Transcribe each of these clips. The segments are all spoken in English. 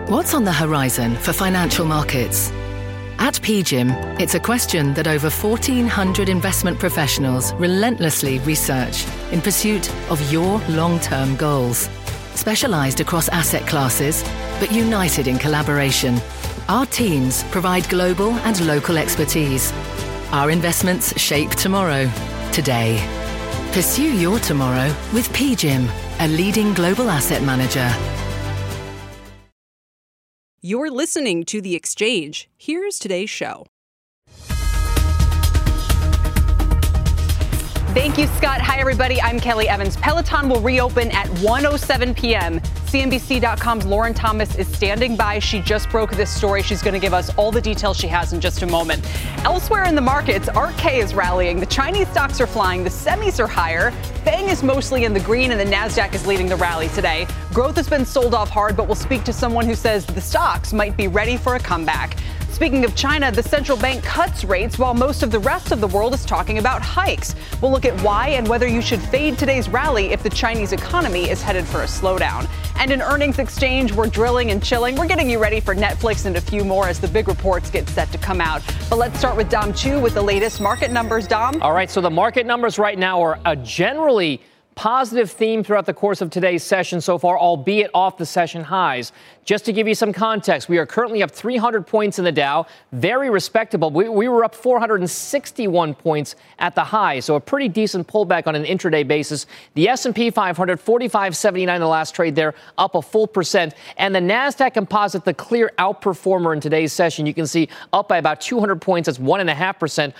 What's on the horizon for financial markets? At PGIM, it's a question that over 1,400 investment professionals relentlessly research in pursuit of your long-term goals. Specialized across asset classes, but united in collaboration, our teams provide global and local expertise. Our investments shape tomorrow, today. Pursue your tomorrow with PGIM, a leading global asset manager. You're listening to The Exchange. Here's today's show. Thank you, Scott. Hi, everybody. I'm Kelly Evans. Peloton will reopen at 1:07 p.m. CNBC.com's Lauren Thomas is standing by. She just broke this story. She's going to give us all the details she has in just a moment. Elsewhere in the markets, ARK is rallying. The Chinese stocks are flying. The semis are higher. FANG is mostly in the green, and the NASDAQ is leading the rally today. Growth has been sold off hard, but we'll speak to someone who says the stocks might be ready for a comeback. Speaking of China, the central bank cuts rates while most of the rest of the world is talking about hikes. We'll look at why and whether you should fade today's rally if the Chinese economy is headed for a slowdown. And in earnings exchange, we're drilling and chilling. We're getting you ready for Netflix and a few more as the big reports get set to come out. But let's start with Dom Chu with the latest market numbers. Dom? All right, so the market numbers right now are a generally positive theme throughout the course of today's session so far, albeit off the session highs. Just to give you some context, we are currently up 300 points in the Dow, very respectable. We were up 461 points at the high, so a pretty decent pullback on an intraday basis. The S&P 500, 45.79 the last trade there, up a full percent. And the NASDAQ Composite, the clear outperformer in today's session, you can see up by about 200 points. That's 1.5%,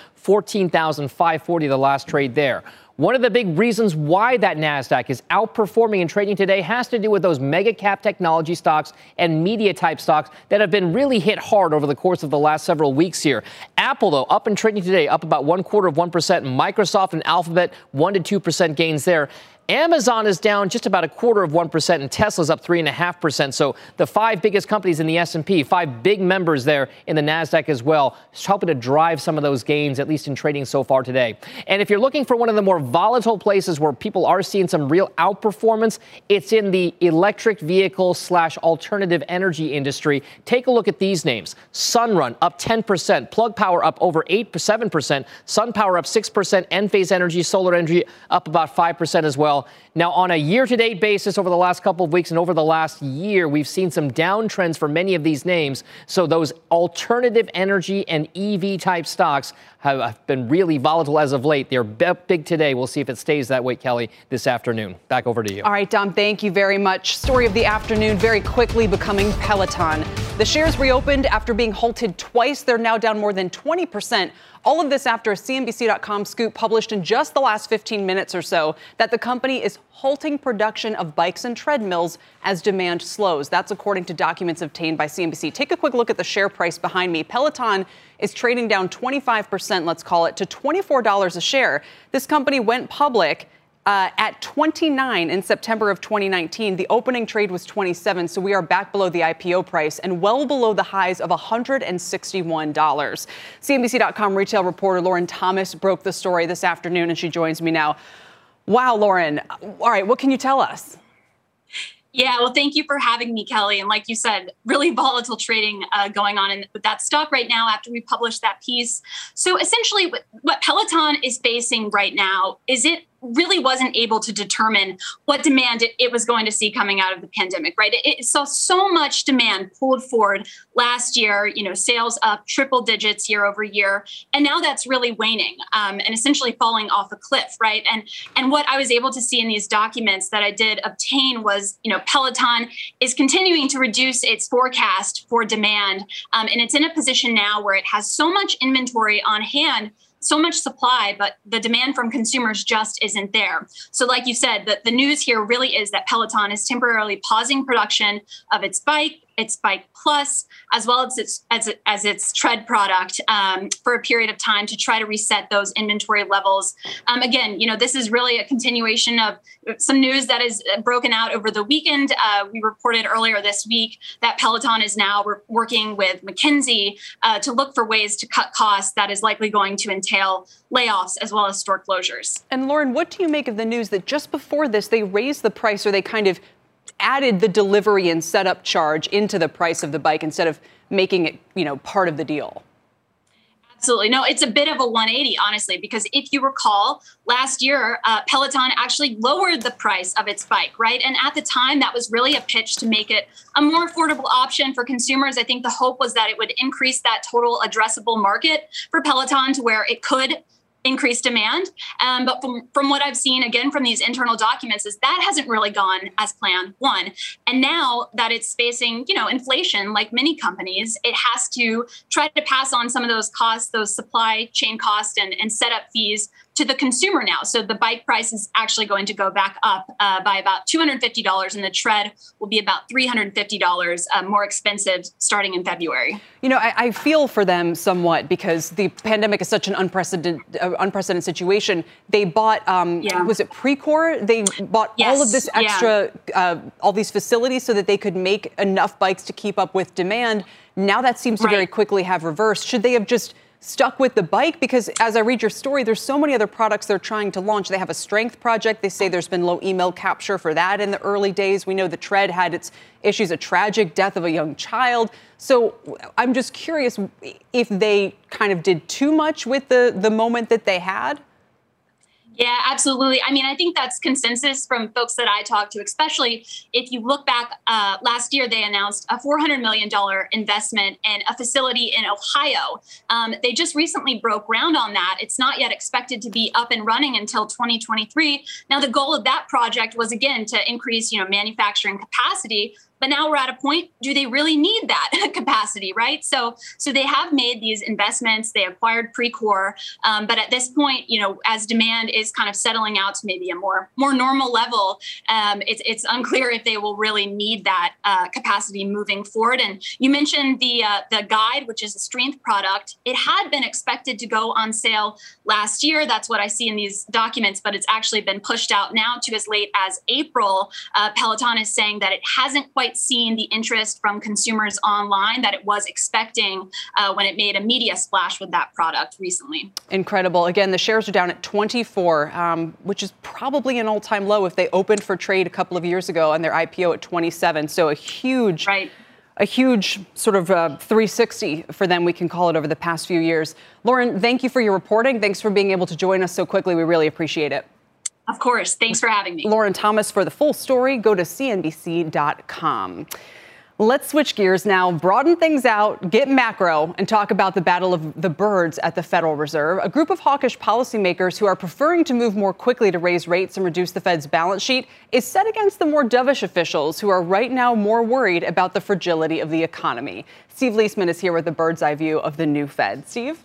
14,540 the last trade there. One of the big reasons why that NASDAQ is outperforming and trading today has to do with those mega cap technology stocks and media type stocks that have been really hit hard over the course of the last several weeks here. Apple, though, up and trading today, up about 0.25%. Microsoft and Alphabet, 1 to 2% gains there. Amazon is down just about 0.25%, and Tesla's up 3.5%. So the five biggest companies in the S&P, five big members there in the NASDAQ as well, helping to drive some of those gains, at least in trading so far today. And if you're looking for one of the more volatile places where people are seeing some real outperformance, it's in the electric vehicle / alternative energy industry. Take a look at these names. Sunrun up 10%, Plug Power up over 7%, SunPower up 6%, Enphase Energy, Solar Energy up about 5% as well. Now, on a year-to-date basis over the last couple of weeks and over the last year, we've seen some downtrends for many of these names. So those alternative energy and EV-type stocks have been really volatile as of late. They're big today. We'll see if it stays that way, Kelly, this afternoon. Back over to you. All right, Dom, thank you very much. Story of the afternoon very quickly becoming Peloton. The shares reopened after being halted twice. They're now down more than 20%. All of this after a CNBC.com scoop published in just the last 15 minutes or so that the company is halting production of bikes and treadmills as demand slows. That's according to documents obtained by CNBC. Take a quick look at the share price behind me. Peloton is trading down 25%, let's call it, to $24 a share. This company went public at 29 in September of 2019. The opening trade was 27, so we are back below the IPO price and well below the highs of $161. CNBC.com retail reporter Lauren Thomas broke the story this afternoon, and she joins me now. Wow, Lauren. All right, what can you tell us? Yeah, well, thank you for having me, Kelly. And like you said, really volatile trading going on with that stock right now after we published that piece. So essentially what Peloton is facing right now is it really wasn't able to determine what demand it was going to see coming out of the pandemic, right? It saw so much demand pulled forward last year, sales up triple digits year over year. And now that's really waning and essentially falling off a cliff, right? And what I was able to see in these documents that I did obtain was, Peloton is continuing to reduce its forecast for demand. And it's in a position now where it has so much inventory on hand, so much supply, but the demand from consumers just isn't there. So like you said, the news here really is that Peloton is temporarily pausing production of its Bike Plus, as well as its tread product for a period of time to try to reset those inventory levels. Again, this is really a continuation of some news that is broken out over the weekend. We reported earlier this week that Peloton is now working with McKinsey to look for ways to cut costs that is likely going to entail layoffs as well as store closures. And Lauren, what do you make of the news that just before this, they raised the price, or they kind of added the delivery and setup charge into the price of the bike instead of making it, part of the deal. Absolutely. No, it's a bit of a 180, honestly, because if you recall, last year, Peloton actually lowered the price of its bike, right? And at the time, that was really a pitch to make it a more affordable option for consumers. I think the hope was that it would increase that total addressable market for Peloton to where it could increased demand. But from what I've seen, again, from these internal documents, is that hasn't really gone as planned, one. And now that it's facing, inflation, like many companies, it has to try to pass on some of those costs, those supply chain costs and setup fees to the consumer now. So the bike price is actually going to go back up by about $250, and the tread will be about $350 more expensive starting in February. I feel for them somewhat because the pandemic is such an unprecedented situation. They bought, was it Precor? They bought all of this extra, all these facilities so that they could make enough bikes to keep up with demand. Now that seems to very quickly have reversed. Should they have just stuck with the bike? Because as I read your story, there's so many other products they're trying to launch. They have a strength project. They say there's been low email capture for that in the early days. We know the tread had its issues, a tragic death of a young child. So I'm just curious if they kind of did too much with the moment that they had. Yeah, absolutely. I mean, I think that's consensus from folks that I talk to, especially if you look back last year, they announced a $400 million investment in a facility in Ohio. They just recently broke ground on that. It's not yet expected to be up and running until 2023. Now, the goal of that project was, again, to increase, manufacturing capacity. But now we're at a point, do they really need that capacity, right? So they have made these investments. They acquired Precor. But at this point, as demand is kind of settling out to maybe a more normal level, it's unclear if they will really need that capacity moving forward. And you mentioned the Guide, which is a strength product. It had been expected to go on sale last year. That's what I see in these documents, but it's actually been pushed out now to as late as April. Peloton is saying that it hasn't quite seen the interest from consumers online that it was expecting when it made a media splash with that product recently. Incredible. Again, the shares are down at 24, which is probably an all-time low if they opened for trade a couple of years ago on their IPO at 27. So a huge sort of 360 for them, we can call it, over the past few years. Lauren, thank you for your reporting. Thanks for being able to join us so quickly. We really appreciate it. Of course. Thanks for having me. Lauren Thomas. For the full story, go to CNBC.com. Let's switch gears now, broaden things out, get macro, and talk about the battle of the birds at the Federal Reserve. A group of hawkish policymakers who are preferring to move more quickly to raise rates and reduce the Fed's balance sheet is set against the more dovish officials who are right now more worried about the fragility of the economy. Steve Liesman is here with a bird's eye view of the new Fed. Steve?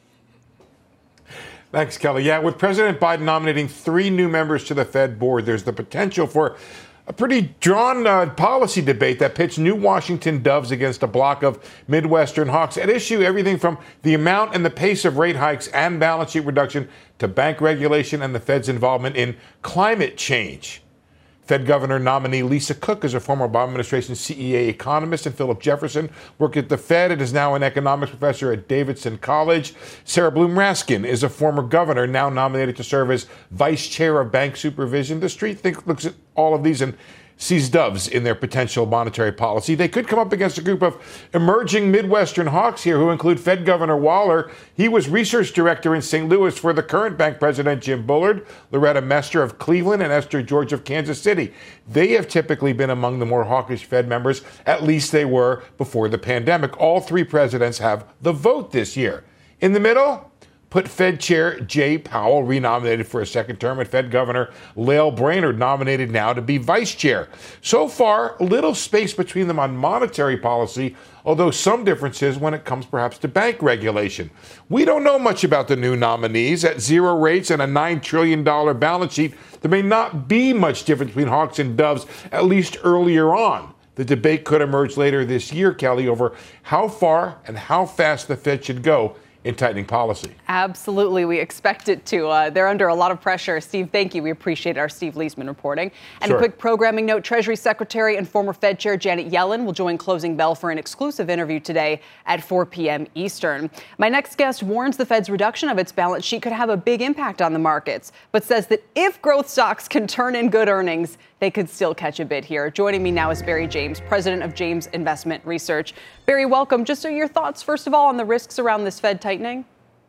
Thanks, Kelly. Yeah, with President Biden nominating 3 new members to the Fed board, there's the potential for a pretty drawn policy debate that pits new Washington doves against a block of Midwestern hawks at issue everything from the amount and the pace of rate hikes and balance sheet reduction to bank regulation and the Fed's involvement in climate change. Fed Governor nominee Lisa Cook is a former Obama administration CEA economist, and Philip Jefferson worked at the Fed and is now an economics professor at Davidson College. Sarah Bloom Raskin is a former governor, now nominated to serve as vice chair of bank supervision. The Street looks at all of these and sees doves in their potential monetary policy. They could come up against a group of emerging Midwestern hawks here who include Fed Governor Waller. He was research director in St. Louis for the current bank president, Jim Bullard, Loretta Mester of Cleveland, and Esther George of Kansas City. They have typically been among the more hawkish Fed members. At least they were before the pandemic. All 3 presidents have the vote this year. In the middle, put Fed Chair Jay Powell, renominated for a second term, and Fed Governor Lael Brainerd, nominated now to be vice chair. So far, little space between them on monetary policy, although some differences when it comes perhaps to bank regulation. We don't know much about the new nominees. At 0 rates and a $9 trillion balance sheet, there may not be much difference between hawks and doves, at least earlier on. The debate could emerge later this year, Kelly, over how far and how fast the Fed should go in tightening policy. Absolutely. We expect it to. They're under a lot of pressure. Steve, thank you. We appreciate our Steve Leisman reporting. And Sure. A quick programming note, Treasury Secretary and former Fed Chair Janet Yellen will join Closing Bell for an exclusive interview today at 4 p.m. Eastern. My next guest warns the Fed's reduction of its balance sheet could have a big impact on the markets, but says that if growth stocks can turn in good earnings, they could still catch a bid here. Joining me now is Barry James, president of James Investment Research. Barry, welcome. Just your thoughts, first of all, on the risks around this Fed tightening?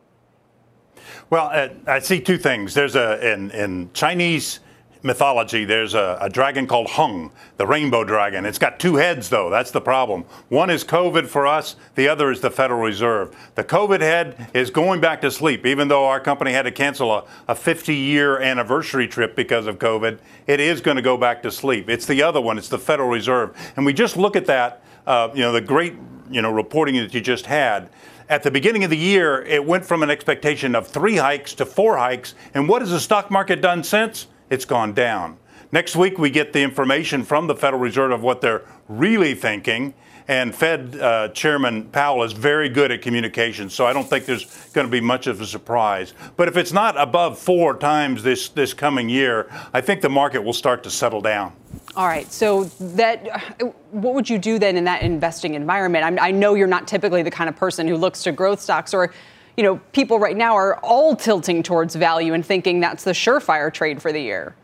Well, I see two things. There's in Chinese mythology, there's a dragon called Hung, the rainbow dragon. It's got two heads, though. That's the problem. One is COVID for us. The other is the Federal Reserve. The COVID head is going back to sleep. Even though our company had to cancel a 50-year anniversary trip because of COVID, it is going to go back to sleep. It's the other one. It's the Federal Reserve. And we just look at that, the great, reporting that you just had. At the beginning of the year, it went from an expectation of 3 hikes to 4 hikes. And what has the stock market done since? It's gone down. Next week, we get the information from the Federal Reserve of what they're really thinking. And Fed Chairman Powell is very good at communication, so I don't think there's going to be much of a surprise. But if it's not above 4 times this coming year, I think the market will start to settle down. All right. So what would you do then in that investing environment? I know you're not typically the kind of person who looks to growth stocks, or, people right now are all tilting towards value and thinking that's the surefire trade for the year.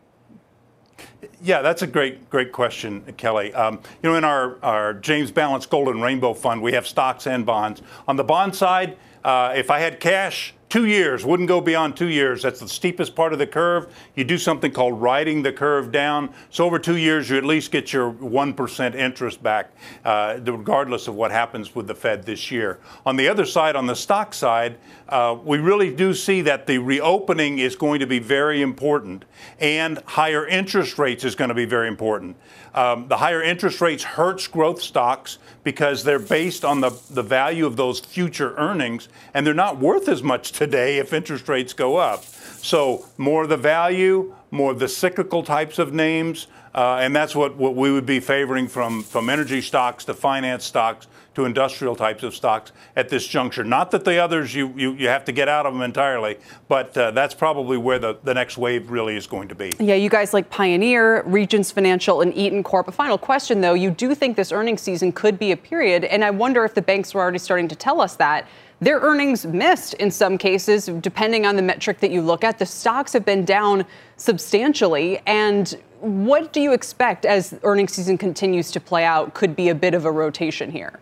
Yeah, that's a great question, Kelly. In our James Balanced Golden Rainbow Fund, we have stocks and bonds. On the bond side, if I had cash, 2 years, wouldn't go beyond 2 years. That's the steepest part of the curve. You do something called riding the curve down. So over 2 years, you at least get your 1% interest back, regardless of what happens with the Fed this year. On the other side, on the stock side, we really do see that the reopening is going to be very important, and higher interest rates is going to be very important. The higher interest rates hurts growth stocks because they're based on the value of those future earnings, and they're not worth as much today if interest rates go up. So more of the value, more of the cyclical types of names, and that's what we would be favoring from energy stocks to finance stocks to industrial types of stocks at this juncture. Not that the others, you have to get out of them entirely, but that's probably where the next wave really is going to be. Yeah, you guys like Pioneer, Regions Financial, and Eaton Corp. A final question, though. You do think this earnings season could be a period, and I wonder if the banks were already starting to tell us that. Their earnings missed in some cases, depending on the metric that you look at. The stocks have been down substantially. And what do you expect as earnings season continues to play out could be a bit of a rotation here?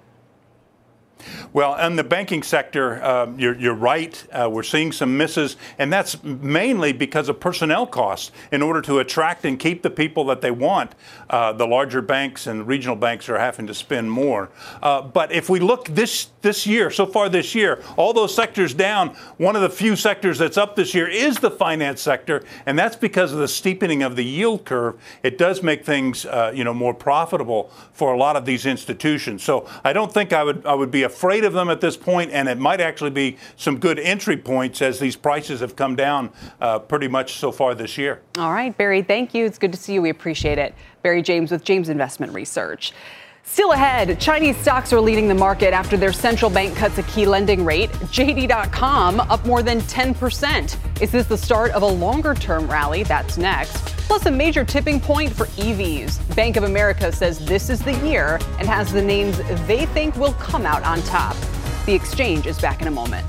Well, in the banking sector, you're right. We're seeing some misses, and that's mainly because of personnel costs. In order to attract and keep the people that they want, the larger banks and regional banks are having to spend more. But if we look this year, so far this year, all those sectors down, one of the few sectors that's up this year is the finance sector, and that's because of the steepening of the yield curve. It does make things, more profitable for a lot of these institutions. So I don't think I would be afraid of them at this point, and it might actually be some good entry points as these prices have come down pretty much so far this year. All right, Barry, thank you. It's good to see you. We appreciate it. Barry James with James Investment Research. Still ahead, Chinese stocks are leading the market after their central bank cuts a key lending rate. JD.com up more than 10%. Is this the start of a longer-term rally? That's next. Plus, a major tipping point for EVs. Bank of America says this is the year and has the names they think will come out on top. The Exchange is back in a moment.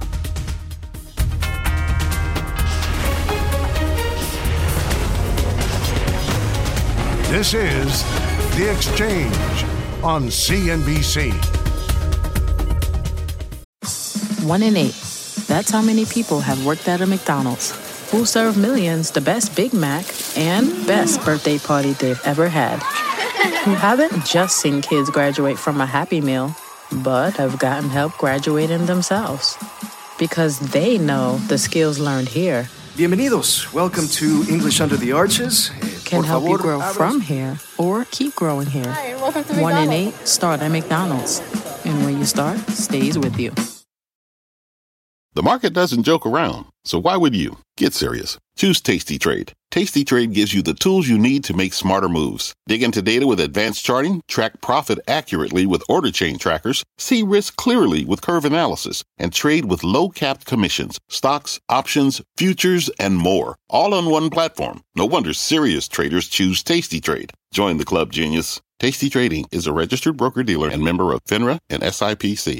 This is The Exchange on CNBC. 1 in 8. That's how many people have worked at a McDonald's. Who serve millions the best Big Mac and best birthday party they've ever had. Who haven't just seen kids graduate from a Happy Meal, but have gotten help graduating themselves. Because they know the skills learned here Bienvenidos. Welcome to English Under the Arches. Can help you grow from here or keep growing here. Hi, and welcome to 1 in McDonald's. 8 start at McDonald's. And when you start, stays with you. The market doesn't joke around, so why would you? Get serious. Choose Tasty Trade. Tasty Trade gives you the tools you need to make smarter moves. Dig into data with advanced charting, track profit accurately with order chain trackers, see risk clearly with curve analysis, and trade with low-capped commissions, stocks, options, futures, and more. All on one platform. No wonder serious traders choose Tasty Trade. Join the club, genius. Tasty Trading is a registered broker-dealer and member of FINRA and SIPC.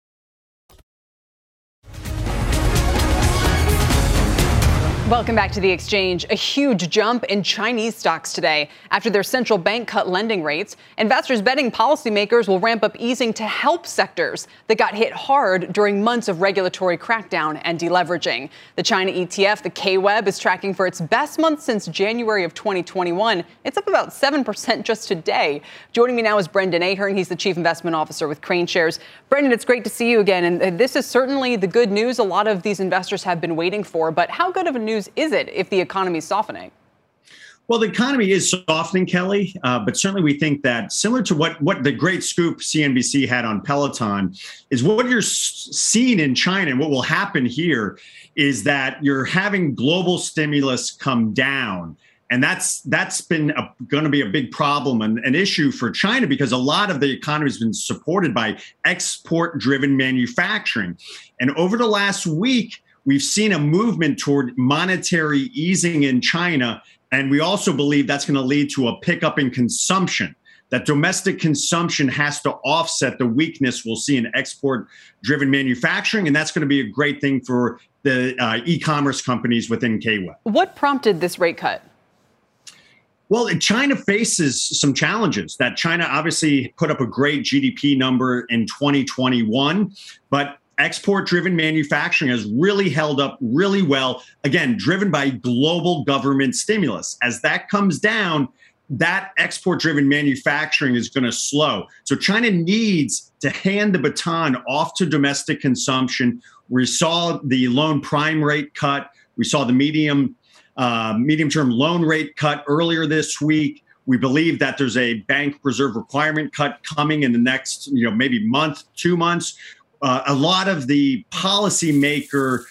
Welcome back to The Exchange. A huge jump in Chinese stocks today after their central bank cut lending rates. Investors betting policymakers will ramp up easing to help sectors that got hit hard during months of regulatory crackdown and deleveraging. The China ETF, the KWEB, is tracking for its best month since January of 2021. It's up about 7% just today. Joining me now is Brendan Ahern. He's the Chief Investment Officer with Crane Shares. Brendan, it's great to see you again. And this is certainly the good news a lot of these investors have been waiting for. But how good of a news is it if the economy is softening? Well, the economy is softening, Kelly, but certainly we think that similar to what the great scoop CNBC had on Peloton is what you're seeing in China and what will happen here is that you're having global stimulus come down. And that's been going to be a big problem and an issue for China because a lot of the economy has been supported by export-driven manufacturing. And over the last week, we've seen a movement toward monetary easing in China, and we also believe that's going to lead to a pickup in consumption, that domestic consumption has to offset the weakness we'll see in export-driven manufacturing, and that's going to be a great thing for the e-commerce companies within KWEB. What prompted this rate cut? Well, China faces some challenges. That China obviously put up a great GDP number in 2021, but export-driven manufacturing has really held up really well, again, driven by global government stimulus. As that comes down, that export-driven manufacturing is going to slow. So China needs to hand the baton off to domestic consumption. We saw the loan prime rate cut. We saw the medium-term loan rate cut earlier this week. We believe that there's a bank reserve requirement cut coming in the next, maybe month, 2 months. A lot of the policymaker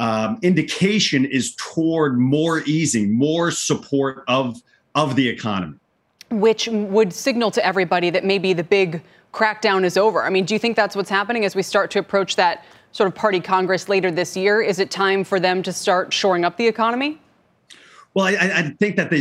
indication is toward more easing, more support of the economy. Which would signal to everybody that maybe the big crackdown is over. I mean, do you think that's what's happening as we start to approach that sort of party Congress later this year? Is it time for them to start shoring up the economy? Well, I think that they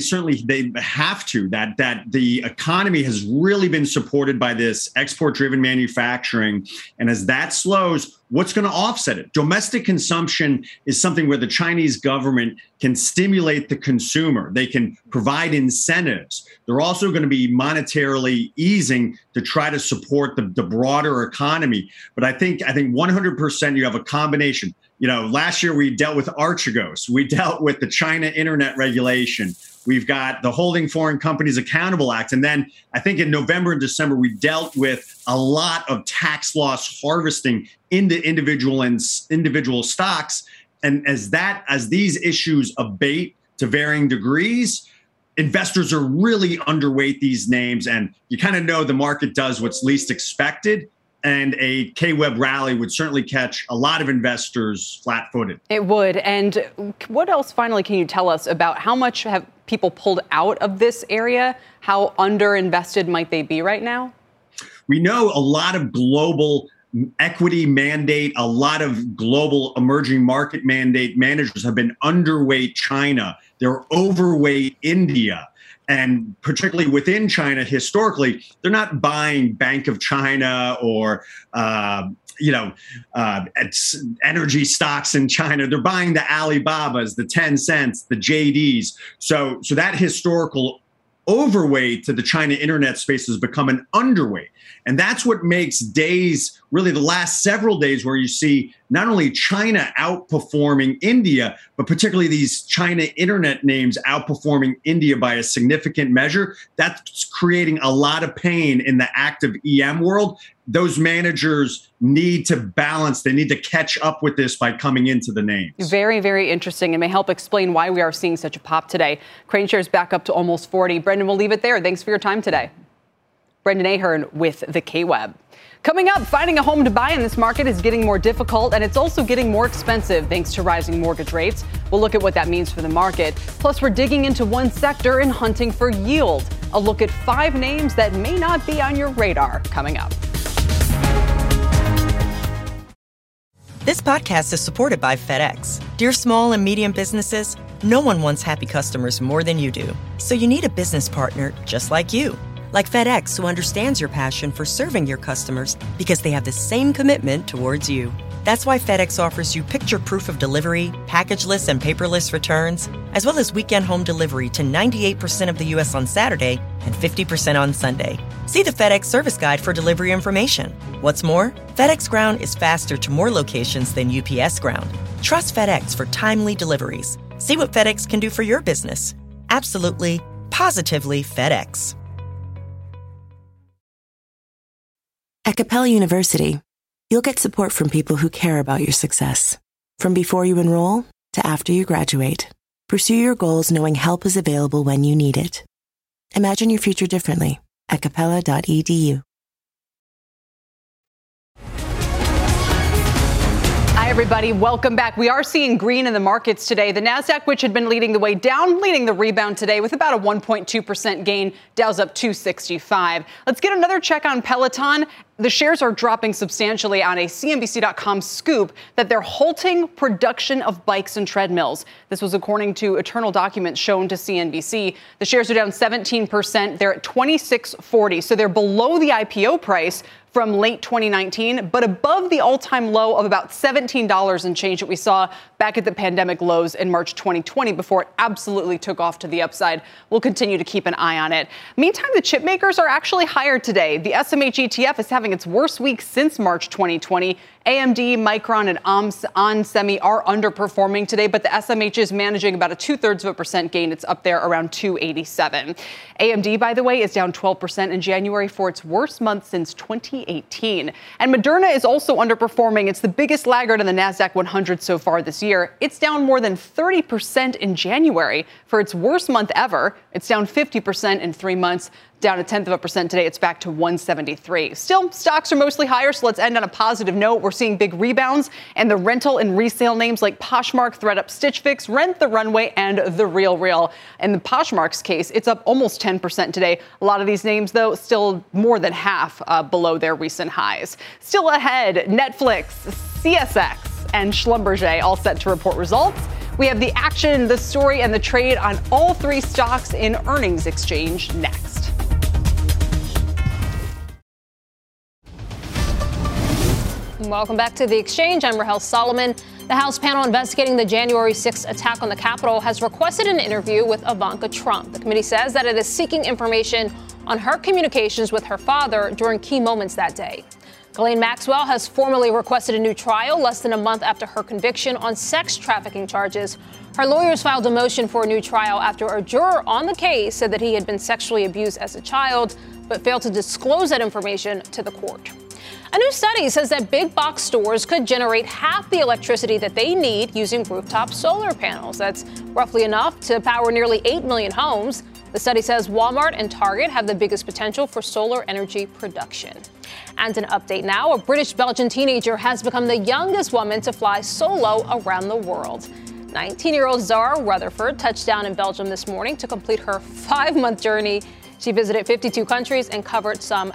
have to, that the economy has really been supported by this export-driven manufacturing. And as that slows, what's going to offset it? Domestic consumption is something where the Chinese government can stimulate the consumer. They can provide incentives. They're also going to be monetarily easing to try to support the broader economy. But I think 100% you have a combination. Last year we dealt with Archegos. We dealt with the China internet regulation. We've got the Holding Foreign Companies Accountable Act. And then I think in November and December, we dealt with a lot of tax loss harvesting into individual stocks. And as these issues abate to varying degrees, investors are really underweight these names. And you kind of know the market does what's least expected. And a KWEB rally would certainly catch a lot of investors flat-footed. It would. And what else, finally, can you tell us about how much have people pulled out of this area? How underinvested might they be right now? We know a lot of global equity mandate, a lot of global emerging market mandate managers have been underweight China. They're overweight India. And particularly within China, historically, they're not buying Bank of China or, energy stocks in China. They're buying the Alibabas, the Tencents, the JDs. So that historical overweight to the China internet space has become an underweight. And that's what makes days, really the last several days, where you see not only China outperforming India, but particularly these China internet names outperforming India by a significant measure. That's creating a lot of pain in the active EM world. Those managers need to balance. They need to catch up with this by coming into the names. Very, very interesting, and may help explain why we are seeing such a pop today. Crane shares back up to almost 40. Brendan, we'll leave it there. Thanks for your time today. Brendan Ahern with the KWEB. Coming up, finding a home to buy in this market is getting more difficult, and it's also getting more expensive thanks to rising mortgage rates. We'll look at what that means for the market. Plus, we're digging into one sector and hunting for yield. A look at 5 names that may not be on your radar coming up. This podcast is supported by FedEx. Dear small and medium businesses, no one wants happy customers more than you do. So you need a business partner just like you. Like FedEx, who understands your passion for serving your customers because they have the same commitment towards you. That's why FedEx offers you picture proof of delivery, packageless and paperless returns, as well as weekend home delivery to 98% of the U.S. on Saturday and 50% on Sunday. See the FedEx service guide for delivery information. What's more, FedEx Ground is faster to more locations than UPS Ground. Trust FedEx for timely deliveries. See what FedEx can do for your business. Absolutely, positively FedEx. At Capella University, you'll get support from people who care about your success. From before you enroll to after you graduate, pursue your goals knowing help is available when you need it. Imagine your future differently at capella.edu. Hi, everybody. Welcome back. We are seeing green in the markets today. The Nasdaq, which had been leading the way down, leading the rebound today with about a 1.2% gain. Dow's up 265. Let's get another check on Peloton. The shares are dropping substantially on a CNBC.com scoop that they're halting production of bikes and treadmills. This was according to internal documents shown to CNBC. The shares are down 17%. They're at $26.40, so they're below the IPO price from late 2019, but above the all-time low of about $17 and change that we saw back at the pandemic lows in March 2020 before it absolutely took off to the upside. We'll continue to keep an eye on it. Meantime, the chip makers are actually higher today. The SMH ETF is having its worst week since March 2020. AMD, Micron, and onsemi are underperforming today, but the SMH is managing about a 0.2% gain. It's up there around 287. AMD, by the way, is down 12% in January for its worst month since 2018. And Moderna is also underperforming. It's the biggest laggard in the Nasdaq 100 so far this year. It's down more than 30% in January for its worst month ever. It's down 50% in 3 months. Down 0.1% today. It's back to 173. Still, stocks are mostly higher, so let's end on a positive note. We're seeing big rebounds, and the rental and resale names like Poshmark, ThredUp, Stitch Fix, Rent the Runway, and The Real Real. In the Poshmark's case, it's up almost 10% today. A lot of these names, though, still more than half below their recent highs. Still ahead, Netflix, CSX, and Schlumberger all set to report results. We have the action, the story, and the trade on all 3 stocks in earnings exchange next. Welcome back to The Exchange. I'm Rahel Solomon. The House panel investigating the January 6th attack on the Capitol has requested an interview with Ivanka Trump. The committee says that it is seeking information on her communications with her father during key moments that day. Ghislaine Maxwell has formally requested a new trial less than a month after her conviction on sex trafficking charges. Her lawyers filed a motion for a new trial after a juror on the case said that he had been sexually abused as a child, but failed to disclose that information to the court. A new study says that big box stores could generate half the electricity that they need using rooftop solar panels. That's roughly enough to power nearly 8 million homes. The study says Walmart and Target have the biggest potential for solar energy production. And an update now, a British-Belgian teenager has become the youngest woman to fly solo around the world. 19-year-old Zara Rutherford touched down in Belgium this morning to complete her 5-month journey. She visited 52 countries and covered some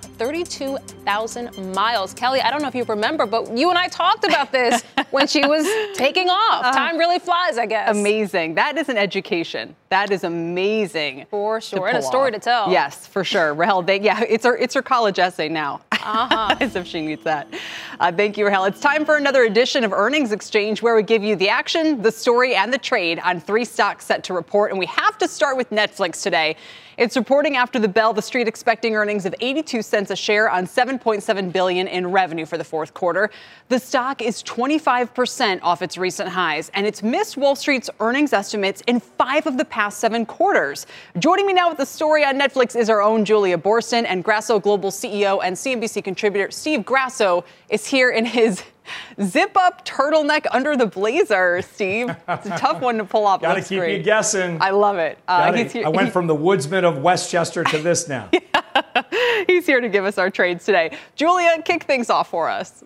32,000 miles. Kelly, I don't know if you remember, but you and I talked about this when she was taking off. Time really flies, I guess. Amazing. That is an education. That is amazing. For sure. And a story to tell. Yes, for sure. Rahel, it's her college essay now. As if she needs that. Thank you, Rahel. It's time for another edition of Earnings Exchange, where we give you the action, the story, and the trade on 3 stocks set to report. And we have to start with Netflix today. It's reporting after the bell, the street expecting earnings of 82 cents a share on $7.7 billion in revenue for the 4th quarter. The stock is 25% off its recent highs, and it's missed Wall Street's earnings estimates in 5 of the past 7 quarters. Joining me now with the story on Netflix is our own Julia Boorstin, and Grasso Global CEO and CNBC contributor Steve Grasso is here in his zip-up turtleneck under the blazer, Steve. It's a tough one to pull off. Got to keep you guessing. I love it. I went from the woodsman of Westchester to this now. He's here to give us our trades today. Julia, kick things off for us.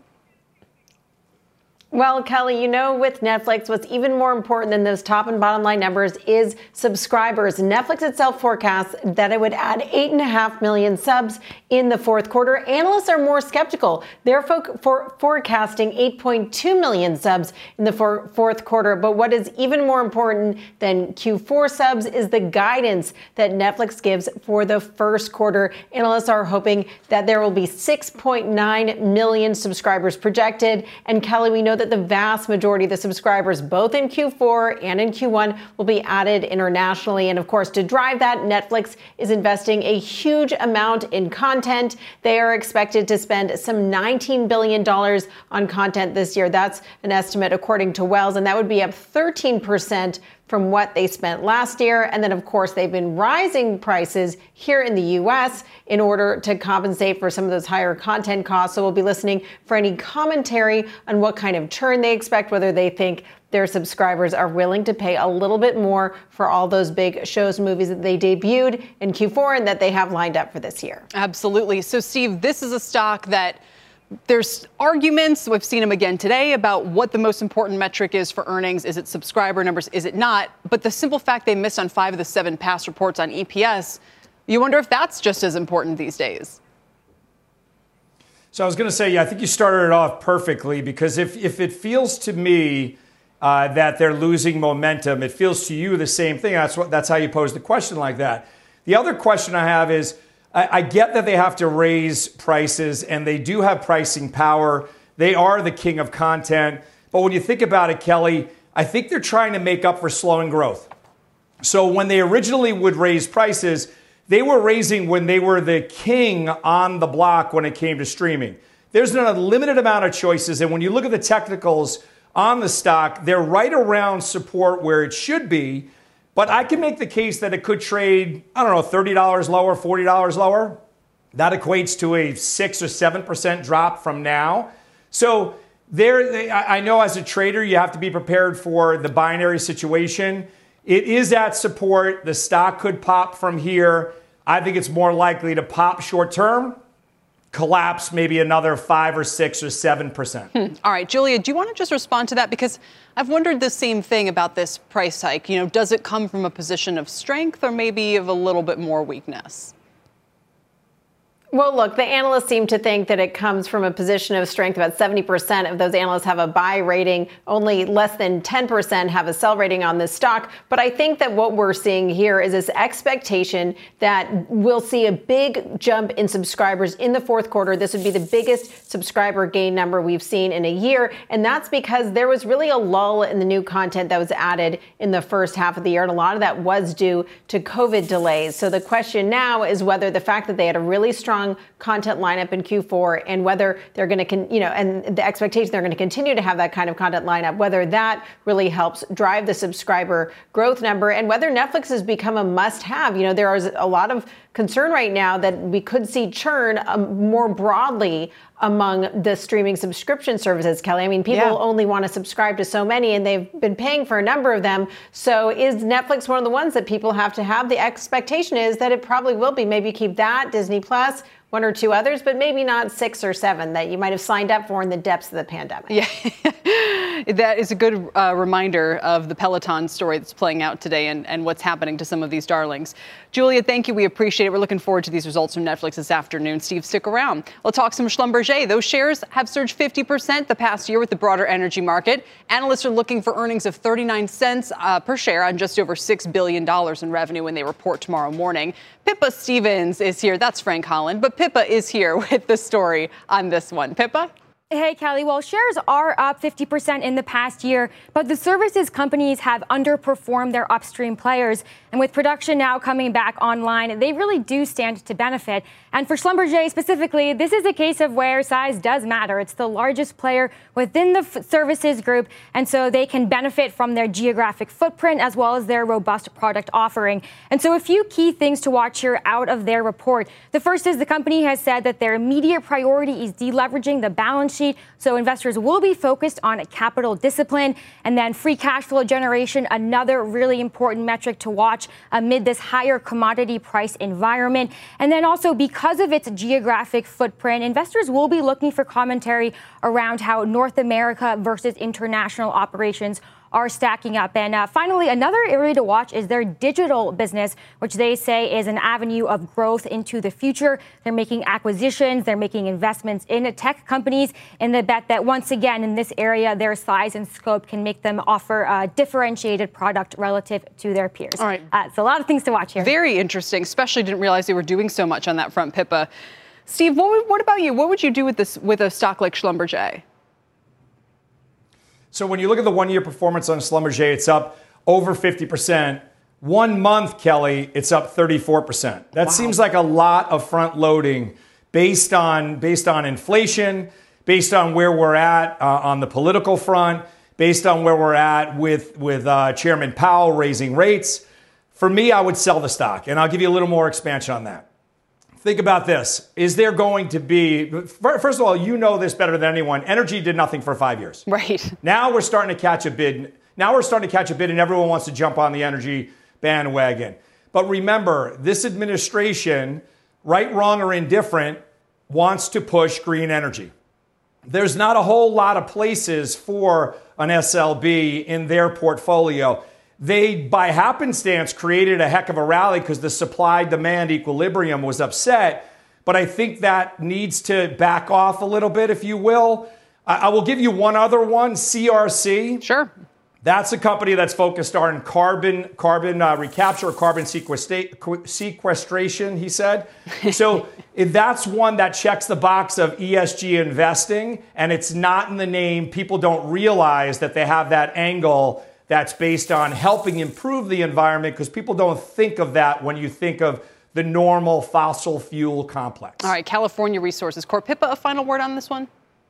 Well, Kelly, you know, with Netflix, what's even more important than those top and bottom line numbers is subscribers. Netflix itself forecasts that it would add 8.5 million subs in the fourth quarter. Analysts are more skeptical. They're forecasting 8.2 million subs in the fourth quarter. But what is even more important than Q4 subs is the guidance that Netflix gives for the first quarter. Analysts are hoping that there will be 6.9 million subscribers projected. And Kelly, we know that the vast majority of the subscribers, both in Q4 and in Q1, will be added internationally. And of course, to drive that, Netflix is investing a huge amount in content. They are expected to spend some $19 billion on content this year. That's an estimate according to Wells, and that would be up 13% from what they spent last year. And then, of course, they've been rising prices here in the U.S. in order to compensate for some of those higher content costs. So we'll be listening for any commentary on what kind of churn they expect, whether they think their subscribers are willing to pay a little bit more for all those big shows, movies that they debuted in Q4 and that they have lined up for this year. Absolutely. So, Steve, this is a stock that there's arguments, we've seen them again today, about what the most important metric is for earnings. Is it subscriber numbers? Is it not? But the simple fact they missed on 5 of the 7 past reports on EPS, you wonder if that's just as important these days. So I was going to say, yeah, I think you started it off perfectly, because if it feels to me that they're losing momentum, it feels to you the same thing. That's how you pose the question like that. The other question I have is, I get that they have to raise prices, and they do have pricing power. They are the king of content. But when you think about it, Kelly, I think they're trying to make up for slowing growth. So when they originally would raise prices, they were raising when they were the king on the block when it came to streaming. There's a limited amount of choices, and when you look at the technicals on the stock, they're right around support where it should be. But I can make the case that it could trade, I don't know, $30 lower, $40 lower. That equates to a 6 or 7% drop from now. So I know as a trader, you have to be prepared for the binary situation. It is at support. The stock could pop from here. I think it's more likely to pop short term, collapse maybe another 5 or 6 or 7%. All right, Julia, do you want to just respond to that? Because I've wondered the same thing about this price hike. You know, does it come from a position of strength or maybe of a little bit more weakness? Well, look, the analysts seem to think that it comes from a position of strength. About 70% of those analysts have a buy rating. Only less than 10% have a sell rating on this stock. But I think that what we're seeing here is this expectation that we'll see a big jump in subscribers in the fourth quarter. This would be the biggest subscriber gain number we've seen in a year. And that's because there was really a lull in the new content that was added in the first half of the year. And a lot of that was due to COVID delays. So the question now is whether the fact that they had a really strong content lineup in Q4 and whether they're going to, and the expectation they're going to continue to have that kind of content lineup, whether that really helps drive the subscriber growth number and whether Netflix has become a must-have. You know, there is a lot of concern right now that we could see churn more broadly among the streaming subscription services, Kelly. I mean, people only want to subscribe to so many, and they've been paying for a number of them. So is Netflix one of the ones that people have to have? The expectation is that it probably will be. Maybe keep that, Disney Plus, 1 or 2 others, but maybe not 6 or 7 that you might have signed up for in the depths of the pandemic. Yeah, that is a good reminder of the Peloton story that's playing out today and what's happening to some of these darlings. Julia, thank you. We appreciate it. We're looking forward to these results from Netflix this afternoon. Steve, stick around. We'll talk some Schlumberger. Those shares have surged 50% the past year with the broader energy market. Analysts are looking for earnings of 39 cents per share on just over $6 billion in revenue when they report tomorrow morning. Pippa Stevens is here. That's Frank Holland. But Pippa is here with the story on this one. Pippa? Hey, Kelly. Well, shares are up 50% in the past year, but the services companies have underperformed their upstream players. And with production now coming back online, they really do stand to benefit. And for Schlumberger specifically, this is a case of where size does matter. It's the largest player within the services group, and so they can benefit from their geographic footprint as well as their robust product offering. And so a few key things to watch here out of their report. The first is the company has said that their immediate priority is deleveraging the balance balance sheet. So investors will be focused on capital discipline. And then free cash flow generation, another really important metric to watch amid this higher commodity price environment. And then also because of its geographic footprint, investors will be looking for commentary around how North America versus international operations are stacking up. And finally, another area to watch is their digital business, which they say is an avenue of growth into the future. They're making acquisitions, they're making investments in tech companies in the bet that once again in this area, their size and scope can make them offer a differentiated product relative to their peers. All right. So a lot of things to watch here. Very interesting, especially didn't realize they were doing so much on that front, Pippa. Steve, what about you? What would you do with a stock like Schlumberger? So when you look at the one-year performance on Schlumberger, it's up over 50%. 1 month, Kelly, it's up 34%. That seems like a lot of front loading based on inflation, based on where we're at on the political front, based on where we're at with Chairman Powell raising rates. For me, I would sell the stock, and I'll give you a little more expansion on that. Think about this. Is there going to be, first of all, you know this better than anyone, energy did nothing for 5 years. Right. Now we're starting to catch a bid. And everyone wants to jump on the energy bandwagon. But remember, this administration, right, wrong, or indifferent, wants to push green energy. There's not a whole lot of places for an SLB in their portfolio. They, by happenstance, created a heck of a rally because the supply-demand equilibrium was upset. But I think that needs to back off a little bit, if you will. I will give you one other one, CRC. Sure. That's a company that's focused on carbon recapture or carbon sequestration, he said. So that's one that checks the box of ESG investing, and it's not in the name. People don't realize that they have that angle that's based on helping improve the environment because people don't think of that when you think of the normal fossil fuel complex. All right, California Resources Corp. Pippa, a final word on this one?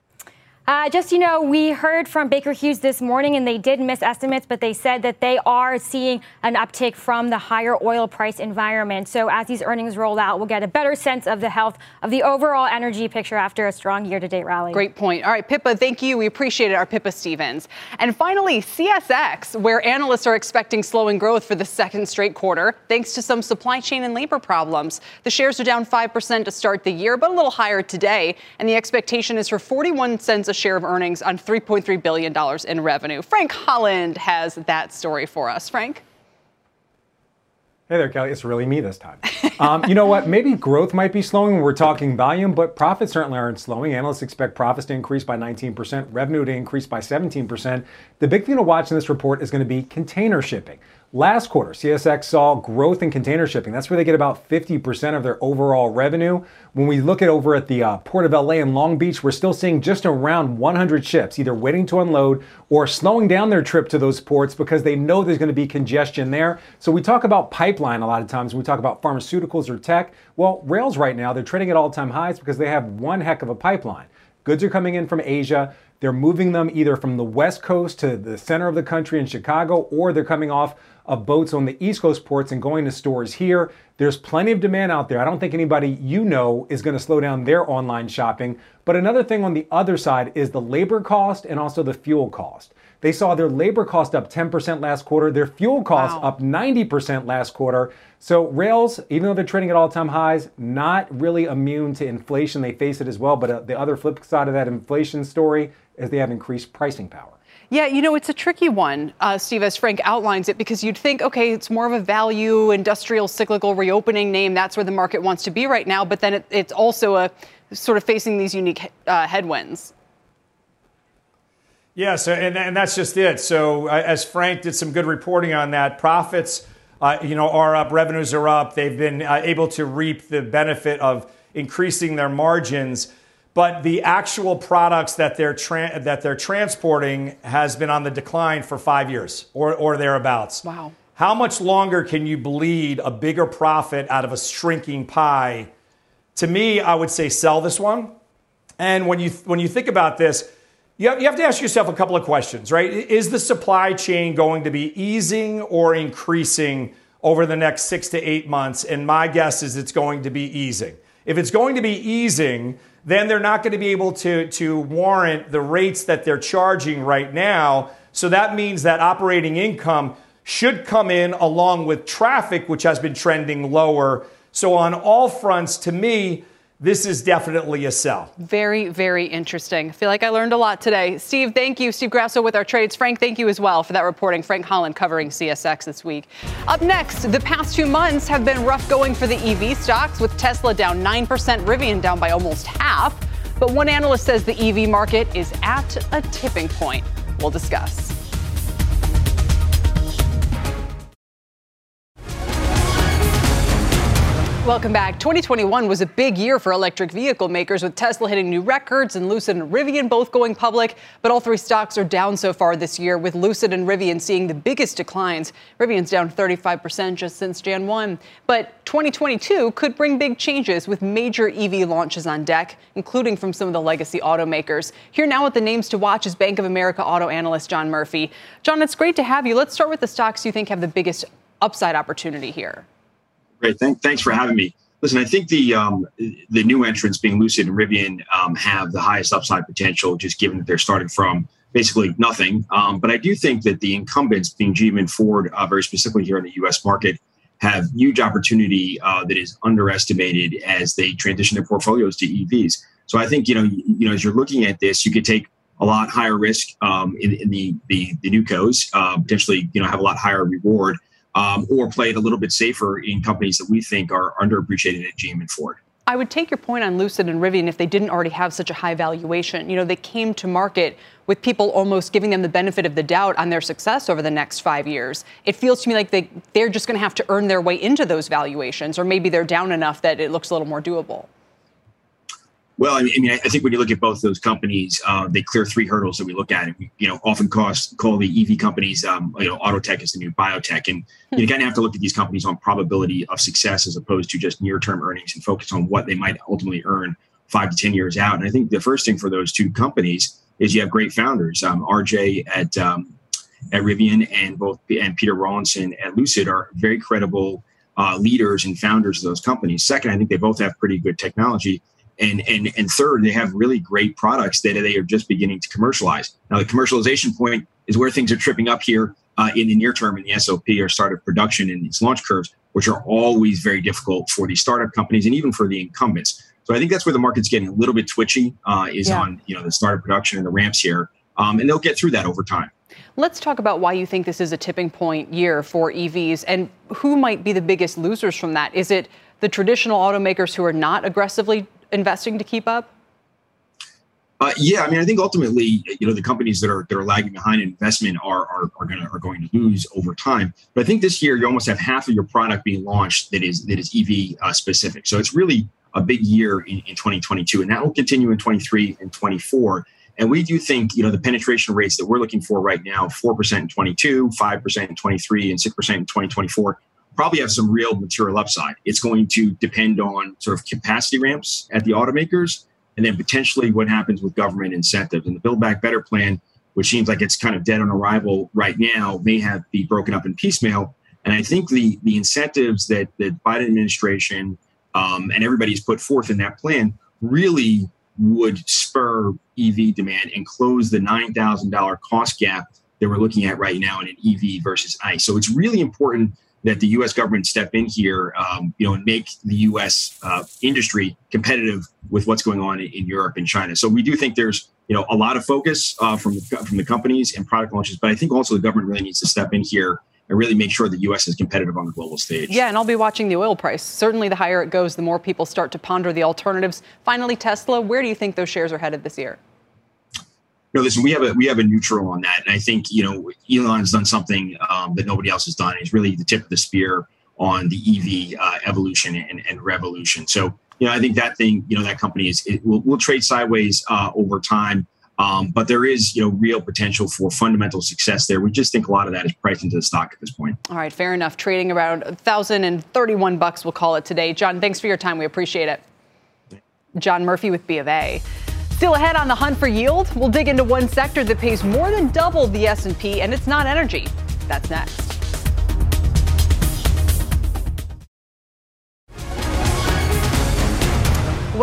We heard from Baker Hughes this morning, and they did miss estimates, but they said that they are seeing an uptick from the higher oil price environment. So as these earnings roll out, we'll get a better sense of the health of the overall energy picture after a strong year-to-date rally. Great point. All right, Pippa, thank you. We appreciate it, our Pippa Stevens. And finally, CSX, where analysts are expecting slowing growth for the second straight quarter, thanks to some supply chain and labor problems. The shares are down 5% to start the year, but a little higher today. And the expectation is for 41 cents a share of earnings on $3.3 billion in revenue. Frank Holland has that story for us. Frank? Hey there, Kelly. It's really me this time. You know what? Maybe growth might be slowing when we're talking volume, but profits certainly aren't slowing. Analysts expect profits to increase by 19%, revenue to increase by 17%. The big thing to watch in this report is going to be container shipping. Last quarter, CSX saw growth in container shipping. That's where they get about 50% of their overall revenue. When we look at over at the Port of LA and Long Beach, we're still seeing just around 100 ships either waiting to unload or slowing down their trip to those ports because they know there's going to be congestion there. So we talk about pipeline a lot of times when we talk about pharmaceuticals or tech. Well, rails right now, they're trading at all-time highs because they have one heck of a pipeline. Goods are coming in from Asia. They're moving them either from the West Coast to the center of the country in Chicago, or they're coming off of boats on the East Coast ports and going to stores here. There's plenty of demand out there. I don't think anybody you know is going to slow down their online shopping. But another thing on the other side is the labor cost and also the fuel cost. They saw their labor cost up 10% last quarter, their fuel cost up 90% last quarter. So rails, even though they're trading at all-time highs, not really immune to inflation. They face it as well. But the other flip side of that inflation story is they have increased pricing power. Yeah, you know, it's a tricky one, Steve, as Frank outlines it, because you'd think, okay, it's more of a value, industrial, cyclical reopening name. That's where the market wants to be right now. But then it's also a sort of facing these unique headwinds. Yeah, so and that's just it. So as Frank did some good reporting on that, profits, are up, revenues are up. They've been able to reap the benefit of increasing their margins. But the actual products that they're transporting has been on the decline for 5 years or thereabouts. Wow. How much longer can you bleed a bigger profit out of a shrinking pie? To me, I would say sell this one. And when you think about this, you have to ask yourself a couple of questions, right? Is the supply chain going to be easing or increasing over the next 6 to 8 months? And my guess is it's going to be easing. If it's going to be easing, then they're not going to be able to warrant the rates that they're charging right now. So that means that operating income should come in along with traffic, which has been trending lower. So on all fronts, to me, this is definitely a sell. Very, very interesting. I feel like I learned a lot today. Steve, thank you. Steve Grasso with our trades. Frank, thank you as well for that reporting. Frank Holland covering CSX this week. Up next, the past 2 months have been rough going for the EV stocks, with Tesla down 9%, Rivian down by almost half. But one analyst says the EV market is at a tipping point. We'll discuss. Welcome back. 2021 was a big year for electric vehicle makers, with Tesla hitting new records and Lucid and Rivian both going public. But all three stocks are down so far this year, with Lucid and Rivian seeing the biggest declines. Rivian's down 35% just since Jan 1. But 2022 could bring big changes, with major EV launches on deck, including from some of the legacy automakers. Here now with the names to watch is Bank of America auto analyst John Murphy. John, it's great to have you. Let's start with the stocks you think have the biggest upside opportunity here. Great. Thanks for having me. Listen, I think the new entrants, being Lucid and Rivian, have the highest upside potential, just given that they're starting from basically nothing. But I do think that the incumbents, being GM and Ford, very specifically here in the U.S. market, have huge opportunity that is underestimated as they transition their portfolios to EVs. So I think, as you're looking at this, you could take a lot higher risk in the newcos, potentially, have a lot higher reward. Or play it a little bit safer in companies that we think are underappreciated at GM and Ford. I would take your point on Lucid and Rivian if they didn't already have such a high valuation. They came to market with people almost giving them the benefit of the doubt on their success over the next 5 years. It feels to me like they're just going to have to earn their way into those valuations, or maybe they're down enough that it looks a little more doable. Well, I think when you look at both those companies, they clear three hurdles that we look at. And we, often call the EV companies, Autotech is the new biotech. And you kind of have to look at these companies on probability of success as opposed to just near-term earnings, and focus on what they might ultimately earn 5 to 10 years out. And I think the first thing for those two companies is you have great founders. RJ at Rivian and Peter Rawlinson at Lucid are very credible leaders and founders of those companies. Second, I think they both have pretty good technology. And third, they have really great products that they are just beginning to commercialize. Now, the commercialization point is where things are tripping up here in the near term in the SOP, or start of production, and these launch curves, which are always very difficult for these startup companies and even for the incumbents. So I think that's where the market's getting a little bit twitchy, on the start of production and the ramps here, and they'll get through that over time. Let's talk about why you think this is a tipping point year for EVs, and who might be the biggest losers from that. Is it the traditional automakers who are not aggressively investing to keep up? I think ultimately, the companies that are lagging behind in investment are going to lose over time. But I think this year you almost have half of your product being launched that is EV specific. So it's really a big year in 2022, and that will continue in 23 and 24. And we do think, the penetration rates that we're looking for right now, 4% in 22, 5% in 23, and 6% in 2024, probably have some real material upside. It's going to depend on sort of capacity ramps at the automakers, and then potentially what happens with government incentives. And the Build Back Better plan, which seems like it's kind of dead on arrival right now, may be broken up in piecemeal. And I think the incentives that the Biden administration and everybody's put forth in that plan really would spur EV demand and close the $9,000 cost gap that we're looking at right now in an EV versus ICE. So it's really important that the U.S. government step in here, and make the U.S. Industry competitive with what's going on in Europe and China. So we do think there's, a lot of focus from the companies and product launches, but I think also the government really needs to step in here and really make sure the U.S. is competitive on the global stage. Yeah, and I'll be watching the oil price. Certainly the higher it goes, the more people start to ponder the alternatives. Finally, Tesla, where do you think those shares are headed this year? No, listen, we have a neutral on that. And I think, Elon has done something that nobody else has done. He's really the tip of the spear on the EV evolution and revolution. So, I think that thing, that company will trade sideways over time. But there is, real potential for fundamental success there. We just think a lot of that is priced into the stock at this point. All right, fair enough. Trading around $1,031, we'll call it today. John, thanks for your time. We appreciate it. John Murphy with B of A. Still ahead on the hunt for yield, we'll dig into one sector that pays more than double the S&P, and it's not energy. That's next.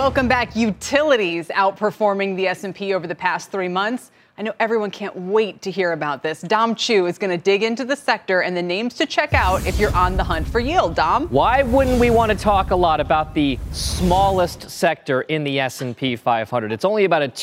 Welcome back. Utilities outperforming the S&P over the past 3 months. I know everyone can't wait to hear about this. Dom Chu is going to dig into the sector and the names to check out if you're on the hunt for yield. Dom? Why wouldn't we want to talk a lot about the smallest sector in the S&P 500? It's only about a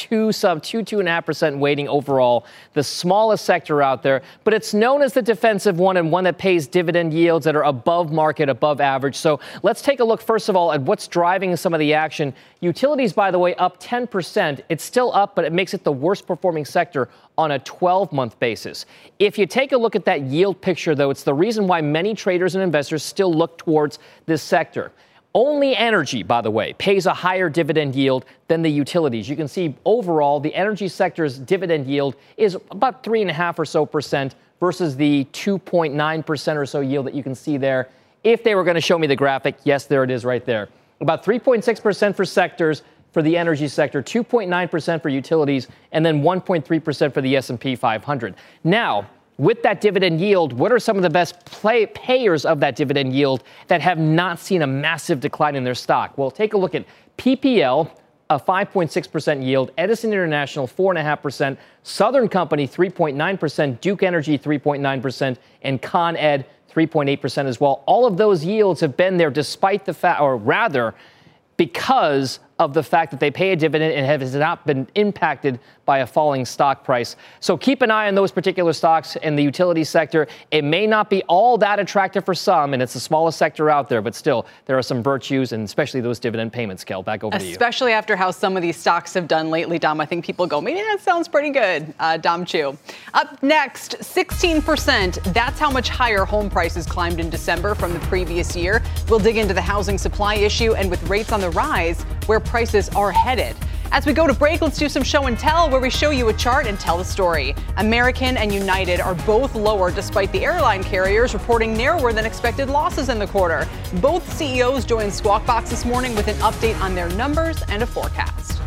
2.5% weighting overall, the smallest sector out there, but it's known as the defensive one and one that pays dividend yields that are above market, above average. So let's take a look, first of all, at what's driving some of the action. Utilities, by the way, up 10%. It's still up, but it makes it the worst performing sector on a 12-month basis. If you take a look at that yield picture, though, it's the reason why many traders and investors still look towards this sector. Only energy, by the way, pays a higher dividend yield than the utilities. You can see overall the energy sector's dividend yield is about 3.5% or so versus the 2.9% or so yield that you can see there. If they were going to show me the graphic, yes, there it is right there. About 3.6% for sectors, for the energy sector, 2.9% for utilities, and then 1.3% for the S&P 500. Now, with that dividend yield, what are some of the best payers of that dividend yield that have not seen a massive decline in their stock? Well, take a look at PPL, a 5.6% yield, Edison International, 4.5%, Southern Company, 3.9%, Duke Energy, 3.9%, and Con Ed, 3.8% as well. All of those yields have been there despite the fact, or rather, because of the fact that they pay a dividend and has not been impacted by a falling stock price. So keep an eye on those particular stocks in the utility sector. It may not be all that attractive for some, and it's the smallest sector out there, but still, there are some virtues, and especially those dividend payments. Kel, back over to you. Especially after how some of these stocks have done lately, Dom. I think people go, maybe that sounds pretty good. Dom Chu. Up next, 16%. That's how much higher home prices climbed in December from the previous year. We'll dig into the housing supply issue and with rates on the rise, where prices are headed. As we go to break, let's do some show and tell, where we show you a chart and tell the story. American and United are both lower despite the airline carriers reporting narrower than expected losses in the quarter. Both CEOs joined Squawk Box this morning with an update on their numbers and a forecast.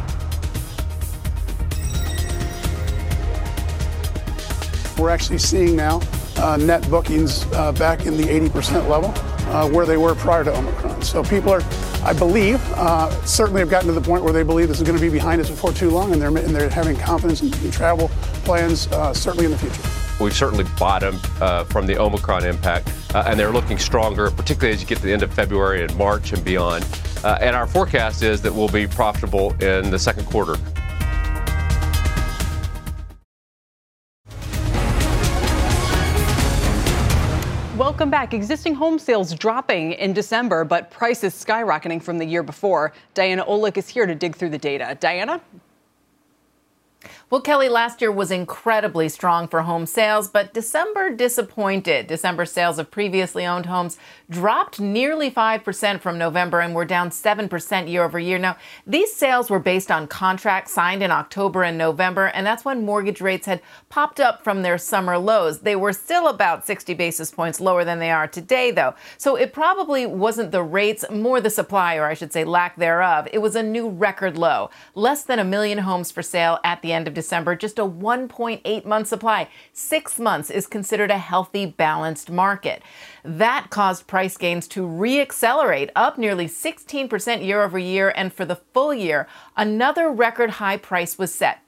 We're actually seeing now net bookings back in the 80% level where they were prior to Omicron. So people are, I believe, certainly have gotten to the point where they believe this is going to be behind us before too long, and they're having confidence in travel plans, certainly in the future. We've certainly bottomed from the Omicron impact, and they're looking stronger, particularly as you get to the end of February and March and beyond. And our forecast is that we'll be profitable in the second quarter. Welcome back. Existing home sales dropping in December, but prices skyrocketing from the year before. Diana Olick is here to dig through the data. Diana? Well, Kelly, last year was incredibly strong for home sales, but December disappointed. December sales of previously owned homes dropped nearly 5% from November and were down 7% year over year. Now, these sales were based on contracts signed in October and November, and that's when mortgage rates had popped up from their summer lows. They were still about 60 basis points lower than they are today, though. So it probably wasn't the rates, more the supply, or I should say lack thereof. It was a new record low. Less than 1 million homes for sale at the end of December, just a 1.8 month supply. 6 months is considered a healthy, balanced market. That caused price gains to re-accelerate, up nearly 16% year over year, and for the full year, another record high price was set,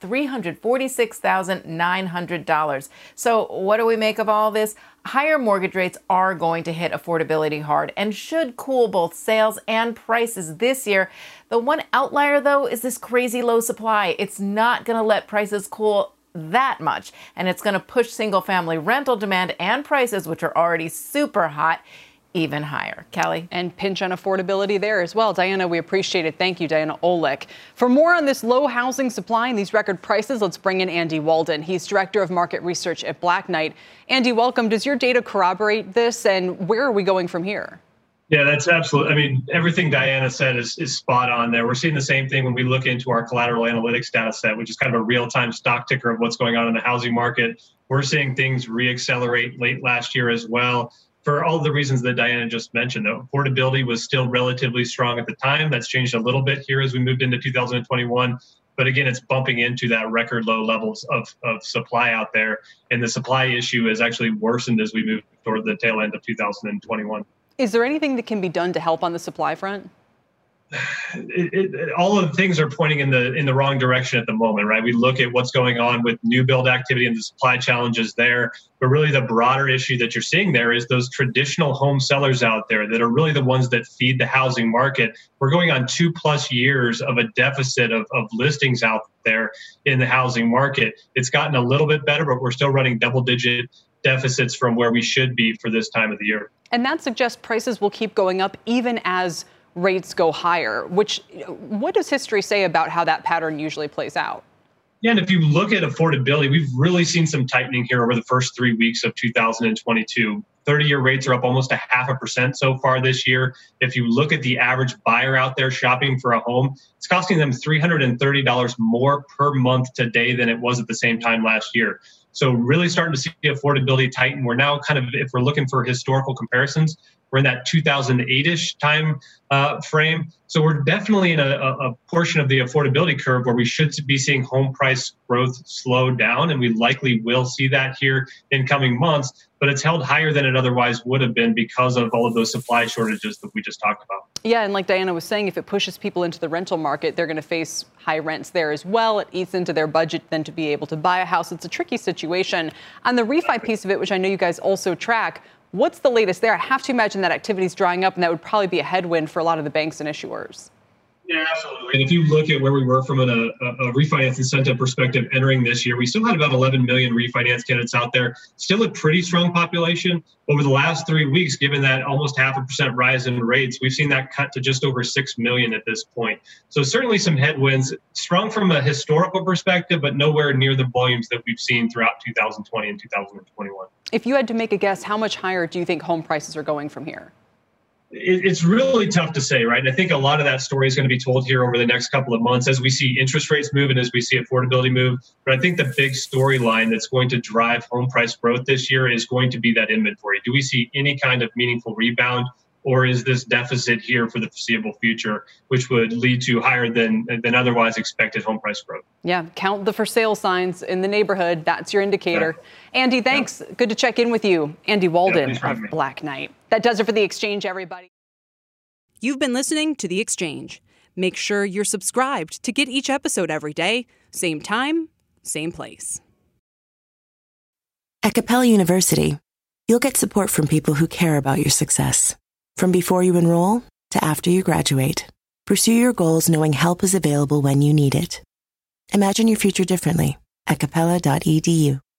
$346,900. So what do we make of all this? Higher mortgage rates are going to hit affordability hard and should cool both sales and prices this year. The one outlier, though, is this crazy low supply. It's not going to let prices cool that much, and it's going to push single-family rental demand and prices, which are already super hot, even higher. Kelly? And pinch on affordability there as well. Diana, we appreciate it. Thank you, Diana Olick. For more on this low housing supply and these record prices, let's bring in Andy Walden. He's Director of Market Research at Black Knight. Andy, welcome. Does your data corroborate this, and where are we going from here? Yeah, that's absolutely. I mean, everything Diana said is spot on there. We're seeing the same thing when we look into our collateral analytics data set, which is kind of a real-time stock ticker of what's going on in the housing market. We're seeing things reaccelerate late last year as well. For all the reasons that Diana just mentioned, though, affordability was still relatively strong at the time. That's changed a little bit here as we moved into 2021. But again, it's bumping into that record low levels of supply out there. And the supply issue has actually worsened as we move toward the tail end of 2021. Is there anything that can be done to help on the supply front? all of the things are pointing in the wrong direction at the moment, right? We look at what's going on with new build activity and the supply challenges there, but really the broader issue that you're seeing there is those traditional home sellers out there that are really the ones that feed the housing market. We're going on 2+ years of a deficit of listings out there in the housing market. It's gotten a little bit better, but we're still running double-digit deficits from where we should be for this time of the year. And that suggests prices will keep going up even as rates go higher, what does history say about how that pattern usually plays out? Yeah, and if you look at affordability, we've really seen some tightening here over the first 3 weeks of 2022. 30-year rates are up almost 0.5% so far this year. If you look at the average buyer out there shopping for a home, it's costing them $330 more per month today than it was at the same time last year. So really starting to see affordability tighten. We're now kind of, if we're looking for historical comparisons, we're in that 2008-ish time frame. So we're definitely in a portion of the affordability curve where we should be seeing home price growth slow down, and we likely will see that here in coming months. But it's held higher than it otherwise would have been because of all of those supply shortages that we just talked about. Yeah, and like Diana was saying, if it pushes people into the rental market, they're going to face high rents there as well. It eats into their budget then to be able to buy a house. It's a tricky situation. On the refi piece of it, which I know you guys also track, what's the latest there? I have to imagine that activity is drying up, and that would probably be a headwind for a lot of the banks and issuers. Yeah, absolutely. And if you look at where we were from a refinance incentive perspective entering this year, we still had about 11 million refinance candidates out there. Still a pretty strong population. Over the last 3 weeks, given that almost 0.5% rise in rates, we've seen that cut to just over 6 million at this point. So certainly some headwinds, strong from a historical perspective, but nowhere near the volumes that we've seen throughout 2020 and 2021. If you had to make a guess, how much higher do you think home prices are going from here? It's really tough to say, right? And I think a lot of that story is going to be told here over the next couple of months as we see interest rates move and as we see affordability move. But I think the big storyline that's going to drive home price growth this year is going to be that inventory. Do we see any kind of meaningful rebound, or is this deficit here for the foreseeable future, which would lead to higher than otherwise expected home price growth? Yeah, count the for sale signs in the neighborhood. That's your indicator. Yeah. Andy, thanks. Yeah. Good to check in with you. Andy Walden of Black Knight. That does it for The Exchange, everybody. You've been listening to The Exchange. Make sure you're subscribed to get each episode every day. Same time, same place. At Capella University, you'll get support from people who care about your success. From before you enroll to after you graduate, pursue your goals knowing help is available when you need it. Imagine your future differently at capella.edu.